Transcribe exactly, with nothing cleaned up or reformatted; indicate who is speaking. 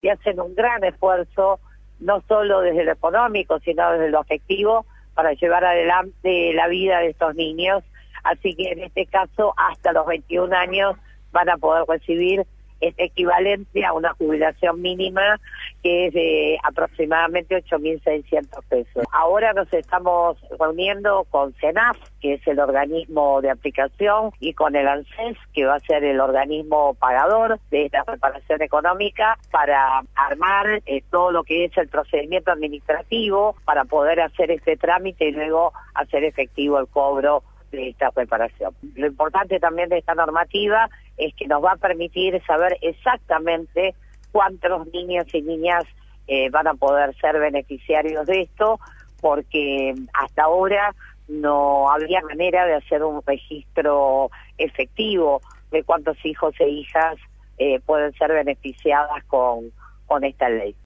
Speaker 1: y hacen un gran esfuerzo, no solo desde lo económico, sino desde lo afectivo, para llevar adelante la vida de estos niños. Así que en este caso, hasta los veintiún años van a poder recibir este equivalente a una jubilación mínima que es de aproximadamente ocho mil seiscientos pesos. Ahora nos estamos reuniendo con CENAF, que es el organismo de aplicación, y con el ANSES, que va a ser el organismo pagador de esta reparación económica, para armar eh, todo lo que es el procedimiento administrativo para poder hacer este trámite y luego hacer efectivo el cobro de esta reparación. Lo importante también de esta normativa es que nos va a permitir saber exactamente cuántos niños y niñas eh, van a poder ser beneficiarios de esto, porque hasta ahora no había manera de hacer un registro efectivo de cuántos hijos e hijas eh, pueden ser beneficiadas con, con esta ley.